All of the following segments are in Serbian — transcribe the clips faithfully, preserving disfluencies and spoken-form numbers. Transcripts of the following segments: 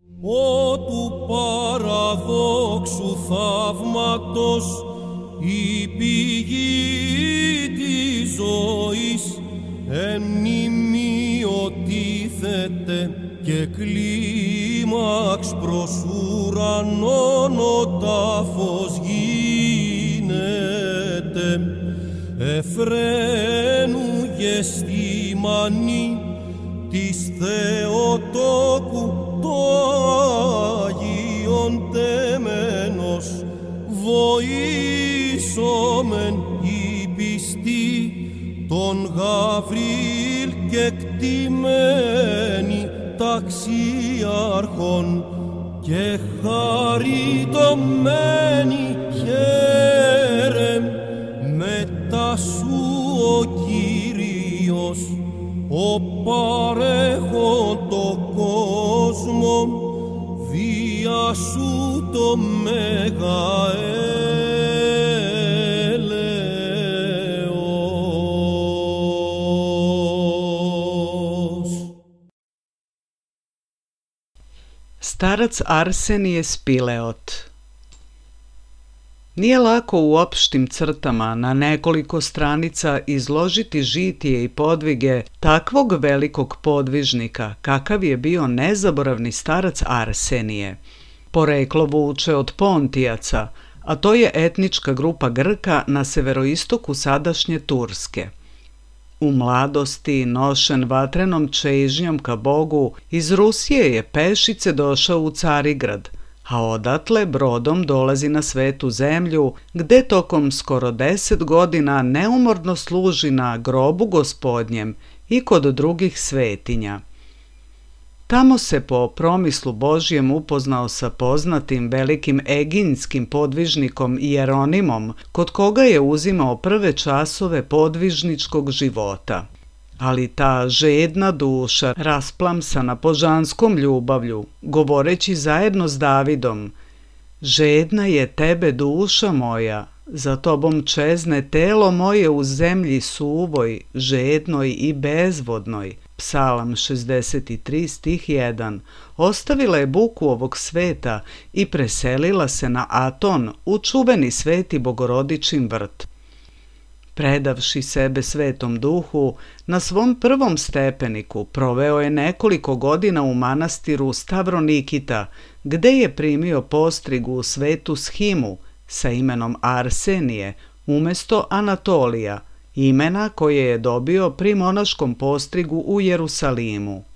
Ο του παραδόξου θαύματος η πηγή της ζωής εν μνημείο τίθεται και κλίμαξ προς ουρανόν ο τάφος γίνεται εφραίνου γεστημανή της Θεοτόκου το Άγιον τέμενος βοήσομεν η πιστή τον Γαβριήλ και κτημένη ταξιάρχον και χαριτωμένη χαίρε μετά σου ο Κύριος ο παρέχον το κόσμο δια σου το μέγα έλεος. Starac Arsenije Spileot. Nije lako u opštim crtama na nekoliko stranica izložiti žitije i podvige takvog velikog podvižnika kakav je bio nezaboravni starac Arsenije. Poreklo vuče od Pontijaca, a to je etnička grupa Grka na severoistoku sadašnje Turske. U mladosti, nošen vatrenom čežnjom ka Bogu, iz Rusije je pešice došao u Carigrad, a odatle brodom dolazi na svetu zemlju, gde tokom skoro deset godina neumorno služi na grobu Gospodnjem i kod drugih svetinja. Tamo se po promislu Božjem upoznao sa poznatim velikim eginjskim podvižnikom Jeronimom, kod koga je uzimao prve časove podvižničkog života. Ali ta žedna duša, rasplamsana božanskom ljubavlju, govoreći zajedno s Davidom: žedna je tebe duša moja, za tobom čezne telo moje u zemlji suvoj, žednoj i bezvodnoj. Psalam šezdeset tri stih jedan. Ostavila je buku ovog sveta i preselila se na Aton u čuveni sveti Bogorodičin vrt. Predavši sebe Svetom Duhu, na svom prvom stepeniku proveo je nekoliko godina u manastiru Stavronikita, gde je primio postrigu u svetu Shimu sa imenom Arsenije umesto Anatolija, imena koje je dobio pri monaškom postrigu u Jerusalimu.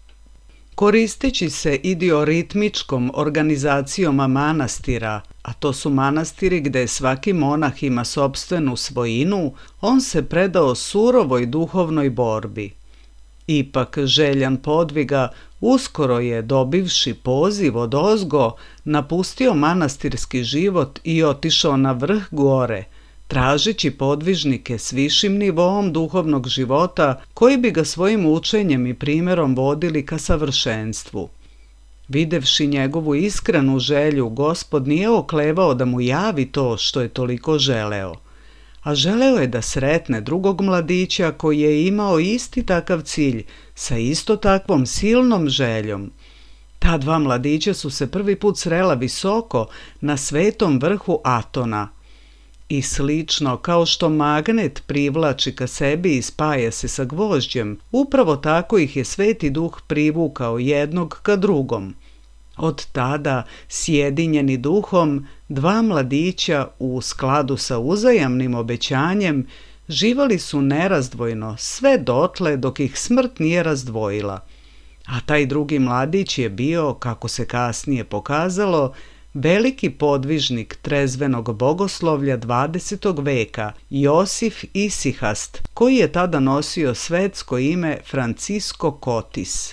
Koristeći se idioritmičkom organizacijom manastira, a to su manastiri gde svaki monah ima sopstvenu svojinu, on se predao surovoj duhovnoj borbi. Ipak željan podviga, uskoro je, dobivši poziv od ozgo, napustio manastirski život i otišao na vrh gore, tražeći podvižnike s višim nivoom duhovnog života koji bi ga svojim učenjem i primjerom vodili ka savršenstvu. Videvši njegovu iskrenu želju, Gospod nije oklevao da mu javi to što je toliko želeo, a želeo je da sretne drugog mladića koji je imao isti takav cilj sa isto takvom silnom željom. Ta dva mladića su se prvi put srela visoko na svetom vrhu Atona. I slično kao što magnet privlači ka sebi i spaja se sa gvožđem, upravo tako ih je Sveti Duh privukao jednog ka drugom. Od tada, sjedinjeni duhom, dva mladića u skladu sa uzajamnim obećanjem živali su nerazdvojno sve dotle dok ih smrt nije razdvojila. A taj drugi mladić je bio, kako se kasnije pokazalo, veliki podvižnik trezvenog bogoslovlja dvadesetog veka, Josif Isihast, koji je tada nosio svetsko ime Francisco Cotis.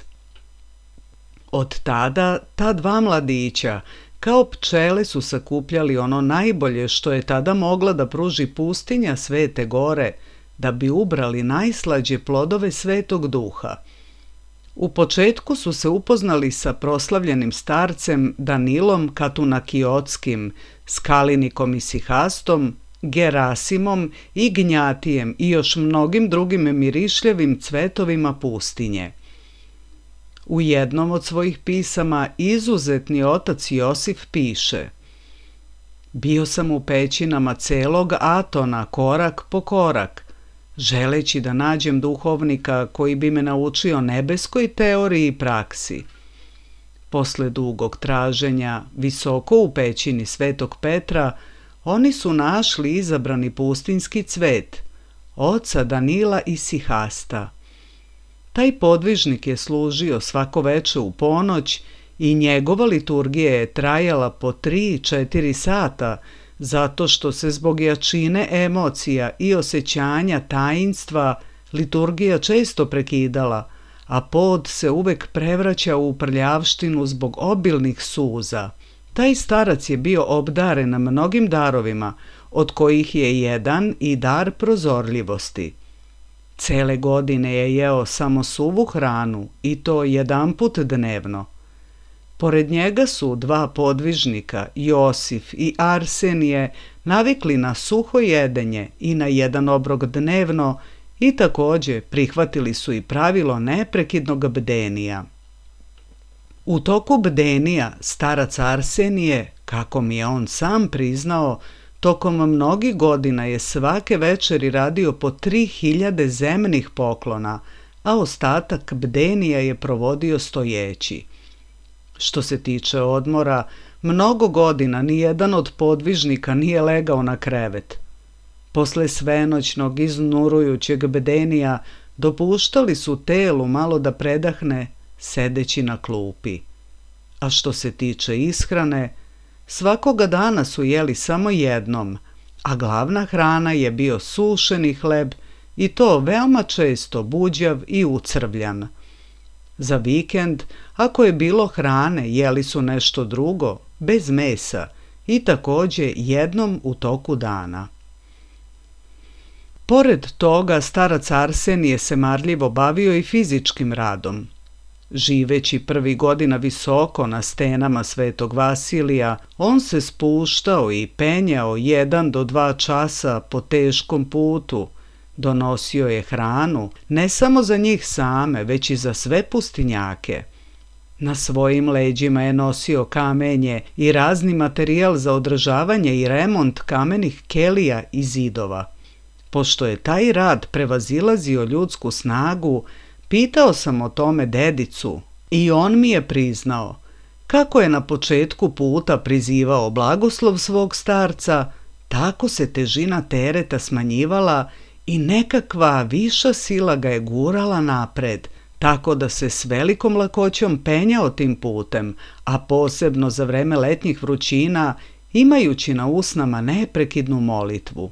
Od tada ta dva mladića kao pčele su sakupljali ono najbolje što je tada mogla da pruži pustinja Svete Gore, da bi ubrali najslađe plodove Svetog Duha. U početku su se upoznali sa proslavljenim starcem Danilom Katunakiotskim, Skalinikom Isihastom, Gerasimom i Gnjatijem i još mnogim drugim mirišljavim cvetovima pustinje. U jednom od svojih pisama izuzetni otac Josif piše: Bio sam u pećinama celog Atona korak po korak, želeći da nađem duhovnika koji bi me naučio nebeskoj teoriji i praksi. Posle dugog traženja, visoko u pećini Svetog Petra, oni su našli izabrani pustinjski cvet, oca Danila i Sihasta. Taj podvižnik je služio svako veče u ponoć i njegova liturgija je trajala po tri četiri sata, zato što se zbog jačine emocija i osjećanja tajinstva liturgija često prekidala, a pod se uvek prevraća u prljavštinu zbog obilnih suza. Taj starac je bio obdaren mnogim darovima, od kojih je jedan i dar prozorljivosti. Cele godine je jeo samo suvu hranu i to jedanput dnevno. Pored njega su dva podvižnika, Josif i Arsenije, navikli na suho jedenje i na jedan obrok dnevno i takođe prihvatili su i pravilo neprekidnog bdenija. U toku bdenija starac Arsenije, kako mi je on sam priznao, tokom mnogih godina je svake večeri radio po tri hiljade zemnih poklona, a ostatak bdenija je provodio stojeći. Što se tiče odmora, mnogo godina nijedan od podvižnika nije legao na krevet. Posle svenoćnog iznurujućeg bdenija dopuštali su telu malo da predahne sedeći na klupi. A što se tiče ishrane, svakoga dana su jeli samo jednom, a glavna hrana je bio sušeni hleb i to veoma često buđav i ucrvljan. Za vikend, ako je bilo hrane, jeli su nešto drugo, bez mesa i takođe jednom u toku dana. Pored toga, starac Arsenije se marljivo bavio i fizičkim radom. Živeći prvi godina visoko na stenama Svetog Vasilija, on se spuštao i penjao jedan do dva časa po teškom putu. Donosio je hranu, ne samo za njih same, već i za sve pustinjake. Na svojim leđima je nosio kamenje i razni materijal za održavanje i remont kamenih kelija i zidova. Pošto je taj rad prevazilazio ljudsku snagu, pitao sam o tome dedicu i on mi je priznao kako je na početku puta prizivao blagoslov svog starca, tako se težina tereta smanjivala i nekakva viša sila ga je gurala napred, tako da se s velikom lakoćom penjao tim putem, a posebno za vreme letnjih vrućina, imajući na usnama neprekidnu molitvu.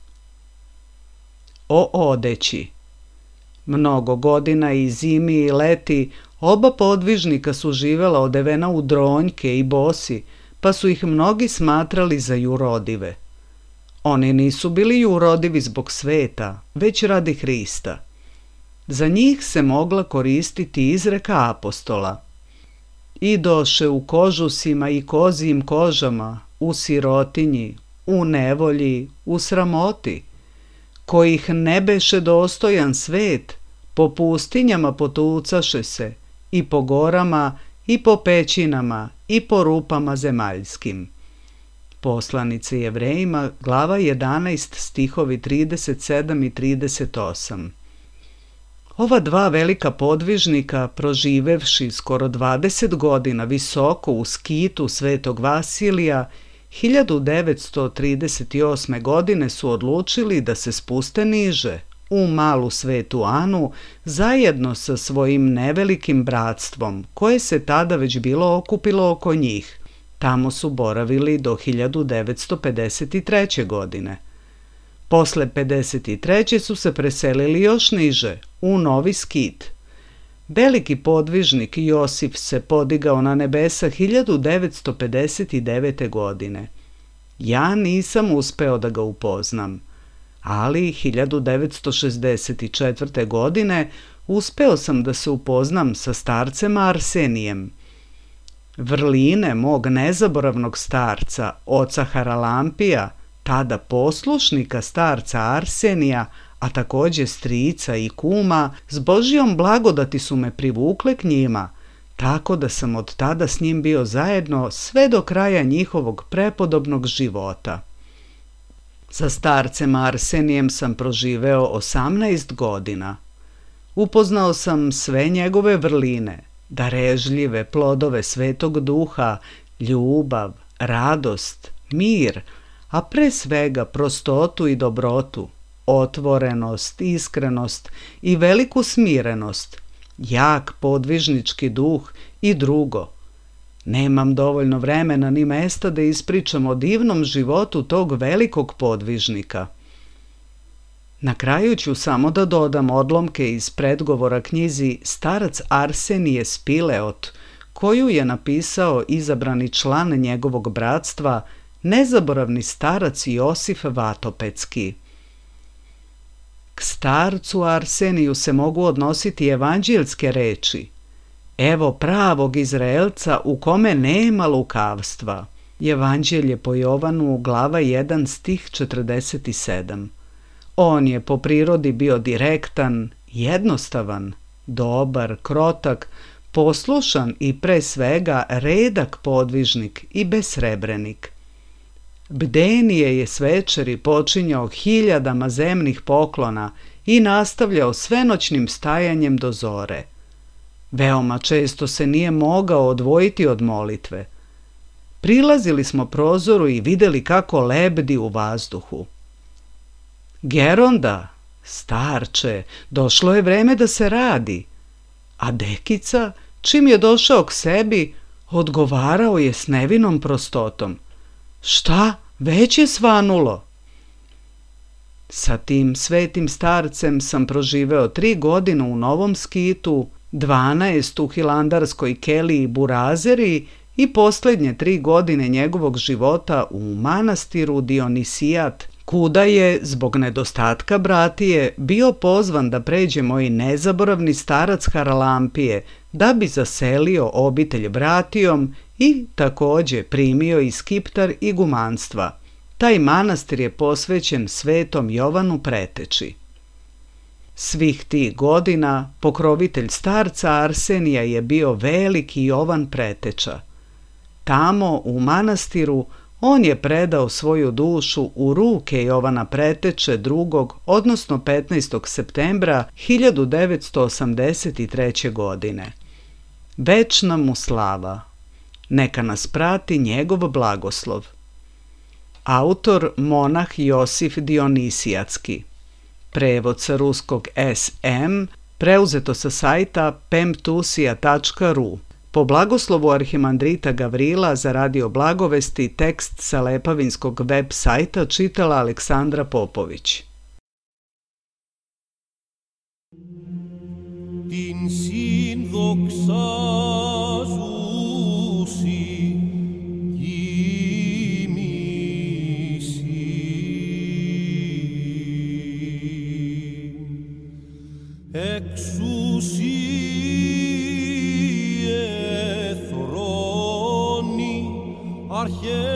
O odeći. Mnogo godina i zimi i leti oba podvižnika su živela odevena u dronjke i bosi, pa su ih mnogi smatrali za jurodive. Oni nisu bili jurodivi zbog sveta, već radi Hrista. Za njih se mogla koristiti izreka apostola: Idoše u kožusima i kozijim kožama, u sirotinji, u nevolji, u sramoti, kojih ne beše dostojan svet, po pustinjama potucaše se, i po gorama, i po pećinama, i po rupama zemaljskim. Poslanice Jevrejima, glava jedanaest, stihovi trideset sedam i trideset osam. Ova dva velika podvižnika, proživevši skoro dvadeset godina visoko u skitu Svetog Vasilija, hiljadu devetsto trideset osme. godine su odlučili da se spuste niže, u malu Svetu Anu, zajedno sa svojim nevelikim bratstvom, koje se tada već bilo okupilo oko njih. Tamo su boravili do hiljadu devetsto pedeset treće. godine. Posle pedeset treće. su se preselili još niže, u Novi Skit. Veliki podvižnik Josif se podigao na nebesa hiljadu devetsto pedeset devete. godine. Ja nisam uspeo da ga upoznam, ali hiljadu devetsto šezdeset četvrte. godine uspeo sam da se upoznam sa starcem Arsenijem. Vrline mog nezaboravnog starca, oca Haralampija, tada poslušnika starca Arsenija, a takođe strica i kuma, s Božjom blagodati su me privukle k njima, tako da sam od tada s njim bio zajedno sve do kraja njihovog prepodobnog života. Sa starcem Arsenijem sam proživeo osamnaest godina. Upoznao sam sve njegove vrline, darežljive plodove Svetog Duha, ljubav, radost, mir, a pre svega prostotu i dobrotu, otvorenost, iskrenost i veliku smirenost, jak podvižnički duh i drugo. Nemam dovoljno vremena ni mesta da ispričam o divnom životu tog velikog podvižnika. Na kraju ću samo da dodam odlomke iz predgovora knjizi Starac Arsenije Spileot, koju je napisao izabrani član njegovog bratstva, nezaboravni starac Josif Vatopecki. K starcu Arseniju se mogu odnositi evanđeljske reči: evo pravog Izraelca u kome nema lukavstva. Evanđelje po Jovanu, glava jedan, stih četrdeset sedam. On je po prirodi bio direktan, jednostavan, dobar, krotak, poslušan i pre svega redak podvižnik i besrebrenik. Bdenije je s večeri počinjao hiljadama zemnih poklona i nastavljao svenoćnim stajanjem do zore. Veoma često se nije mogao odvojiti od molitve. Prilazili smo prozoru i videli kako lebdi u vazduhu. Geronda, starče, došlo je vreme da se radi. A Dekica, čim je došao k sebi, odgovarao je s nevinom prostotom: šta, već je svanulo? Sa tim svetim starcem sam proživeo tri godine u Novom Skitu, dvanaest u Hilandarskoj keliji Burazeri i posljednje tri godine njegovog života u manastiru Dionisijat, kuda je, zbog nedostatka bratije, bio pozvan da pređe moj nezaboravni starac Haralampije, da bi zaselio obitelj bratijom i takođe primio i skiptar i gumanstva. Taj manastir je posvećen Svetom Jovanu Preteči. Svih tih godina pokrovitelj starca Arsenija je bio veliki Jovan Preteča. Tamo, u manastiru, on je predao svoju dušu u ruke Jovana Preteče drugog, odnosno petnaestog septembra hiljadu devetsto osamdeset treće. godine. Večna mu slava. Neka nas prati njegov blagoslov. Autor monah Josif Dionisijatski. Prevod sa ruskog es em, preuzeto sa sajta pemtusija tačka ru. Po blagoslovu arhimandrita Gavrila za radio blagovesti, tekst sa lepavinskog web sajta čitala Aleksandra Popović. Την συνδοξάζουσι γήμισι εξουσίε θρόνη αρχέ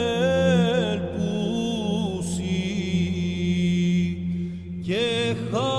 Yecha